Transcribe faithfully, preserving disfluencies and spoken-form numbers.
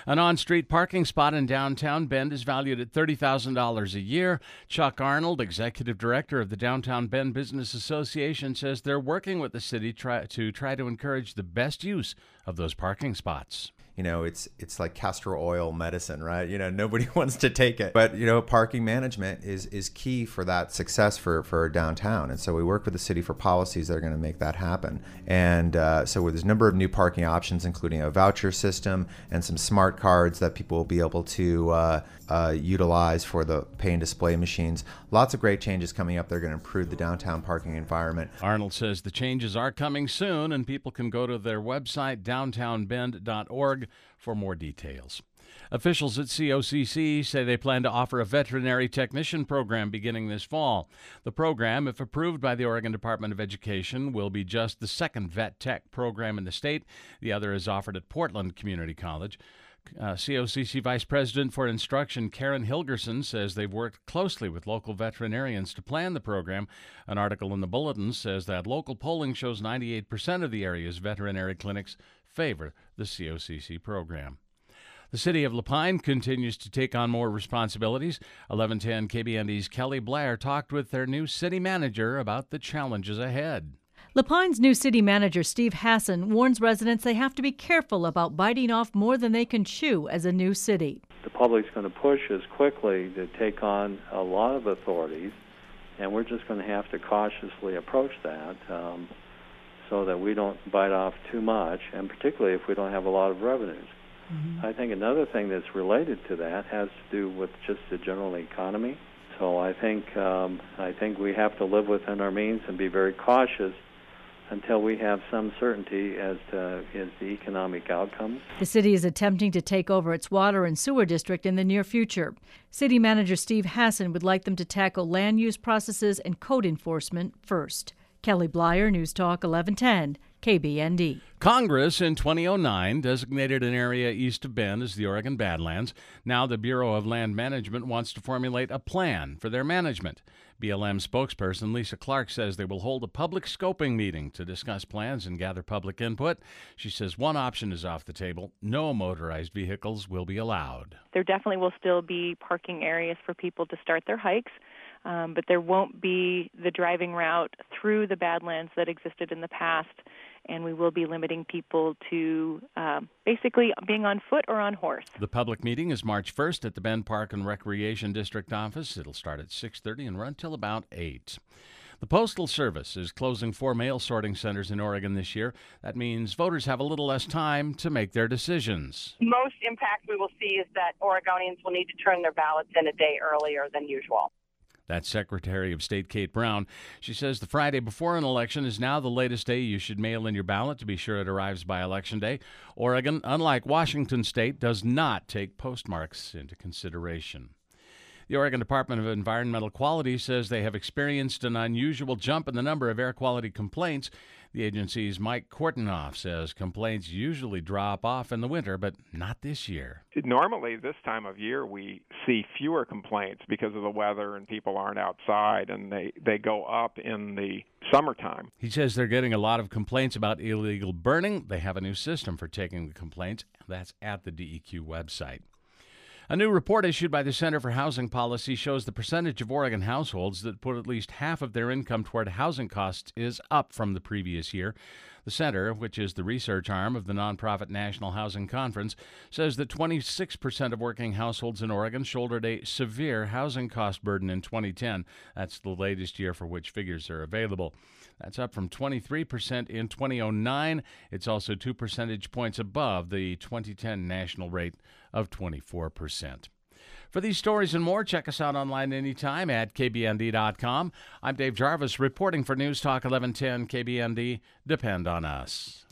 An on-street parking spot in downtown Bend is valued at thirty thousand dollars a year. Chuck Arnold, executive director of the Downtown Bend Business Association, says they're working with the city try, to try to encourage the best use of those parking spots. You know, it's it's like castor oil medicine, right? You know, nobody wants to take it. But, you know, parking management is is key for that success for, for downtown. And so we work with the city for policies that are going to make that happen. And uh, so there's a number of new parking options, including a voucher system and some smart cards that people will be able to uh, uh, utilize for the pay and display machines. Lots of great changes coming up. They're going to improve the downtown parking environment. Arnold says the changes are coming soon, and people can go to their website, downtown bend dot org, for more details. Officials at C O C C say they plan to offer a veterinary technician program beginning this fall. The program, if approved by the Oregon Department of Education, will be just the second vet tech program in the state. The other is offered at Portland Community College. Uh, C O C C Vice President for Instruction Karen Hilgerson says they've worked closely with local veterinarians to plan the program. An article in the Bulletin says that local polling shows ninety-eight percent of the area's veterinary clinics favor the C O C C program. The city of Lapine continues to take on more responsibilities. eleven ten K B N D's Kelly Blair talked with their new city manager about the challenges ahead. Lapine's new city manager, Steve Hassan, warns residents they have to be careful about biting off more than they can chew as a new city. The public's going to push us quickly to take on a lot of authorities, and we're just going to have to cautiously approach that um, so that we don't bite off too much, and particularly if we don't have a lot of revenues. Mm-hmm. I think another thing that's related to that has to do with just the general economy. So I think um, I think we have to live within our means and be very cautious until we have some certainty as to is the economic outcomes. The city is attempting to take over its water and sewer district in the near future. City manager Steve Hassan would like them to tackle land use processes and code enforcement first. Kelly Blair, News Talk eleven ten, K B N D. Congress in two thousand nine designated an area east of Bend as the Oregon Badlands. Now the Bureau of Land Management wants to formulate a plan for their management. B L M spokesperson Lisa Clark says they will hold a public scoping meeting to discuss plans and gather public input. She says one option is off the table. No motorized vehicles will be allowed. There definitely will still be parking areas for people to start their hikes. Um, but there won't be the driving route through the Badlands that existed in the past, and we will be limiting people to um, basically being on foot or on horse. The public meeting is March first at the Bend Park and Recreation District office. It'll start at six thirty and run till about eight. The Postal Service is closing four mail sorting centers in Oregon this year. That means voters have a little less time to make their decisions. Most impact we will see is that Oregonians will need to turn their ballots in a day earlier than usual. That's Secretary of State Kate Brown. She says the Friday before an election is now the latest day you should mail in your ballot to be sure it arrives by Election Day. Oregon, unlike Washington State, does not take postmarks into consideration. The Oregon Department of Environmental Quality says they have experienced an unusual jump in the number of air quality complaints. The agency's Mike Kortenoff says complaints usually drop off in the winter, but not this year. Normally, this time of year, we see fewer complaints because of the weather and people aren't outside, and they, they go up in the summertime. He says they're getting a lot of complaints about illegal burning. They have a new system for taking the complaints. That's at the D E Q website. A new report issued by the Center for Housing Policy shows the percentage of Oregon households that put at least half of their income toward housing costs is up from the previous year. The center, which is the research arm of the nonprofit National Housing Conference, says that twenty-six percent of working households in Oregon shouldered a severe housing cost burden in twenty ten. That's the latest year for which figures are available. That's up from twenty-three percent in two thousand nine. It's also two percentage points above the twenty ten national rate of twenty-four percent. For these stories and more, check us out online anytime at K B N D dot com. I'm Dave Jarvis reporting for News Talk eleven ten K B N D. Depend on us.